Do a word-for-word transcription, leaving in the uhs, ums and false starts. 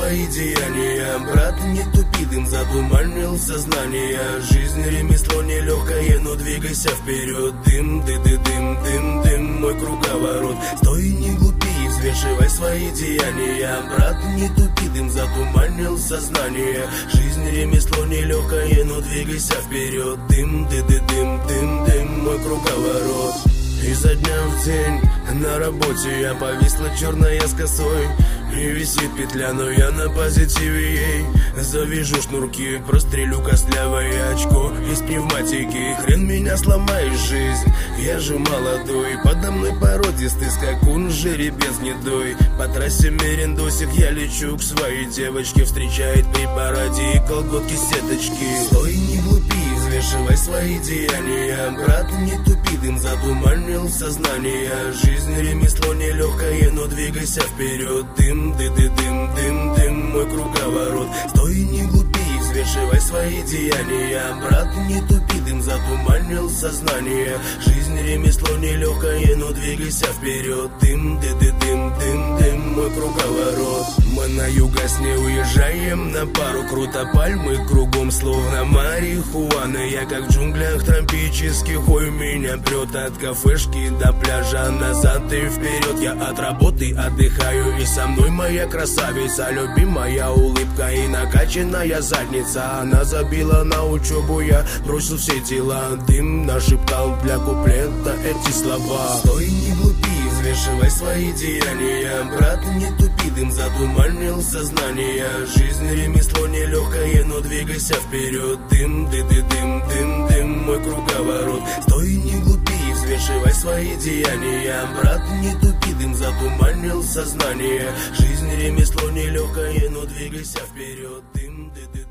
свои деяния. Брат, не тупи, дым затуманил сознание. Жизнь ремесло нелегкое, но двигайся вперед. Дым, ды ды дым, дым, дым, мой круговорот. Стой, не глупи, взвешивай свои деяния. Брат, не тупи, дым затуманил сознание. Жизнь ремесло нелегкое, но двигайся вперед. Дым, ды ды дым, дым, дым, мой круговорот. Изо дня в день на работе я повисла черная с косой. И висит петля, но я на позитиве ей. Завяжу шнурки, прострелю костлявое очко из пневматики. Хрен меня сломаешь, жизнь, я же молодой. Подо мной породистый скакун, жеребец гнедой. По трассе мерендосик я лечу к своей девочке. Встречает при параде и колготки сеточки. Стой, не глупи, взвешивай свои деяния. Брат, не тупи, дым затуманил сознание. Жизнь ремесло нелегкое, но двигайся вперед. Дым, ды ды дым, дым, дым, мой круговорот. Стой, не глупи, взвешивай свои деяния. Брат, не тупи, дым затуманил сознание. Жизнь ремесло нелегкое, но двигайся вперед. Дым, ды ды дым, дым, дым, мой круговорот. Мы на югас не уезжаем на пару, круто пальмы кругом, словно марихуана. Я как в джунглях тропических, ой, меня прет от кафешки до пляжа, назад и вперед. Я от работы отдыхаю, и со мной моя красавица, любимая улыбка и накачанная задница. Она забила на учебу, я бросил все дела. Дым нашептал для куплета эти слова. Стой, не глупи, взвешивай свои деяния. Брат, не тупи, дым затуманил сознание. Жизнь ремесло нелегкое, но двигайся вперед. Дым, ды ды дым, дым, дым, мой круговорот. Стой, не глупи, взвешивай свои деяния. Брат, не тупи, дым затуманил сознание. Жизнь ремесло нелегкое, но двигайся вперед. Дым, ды ды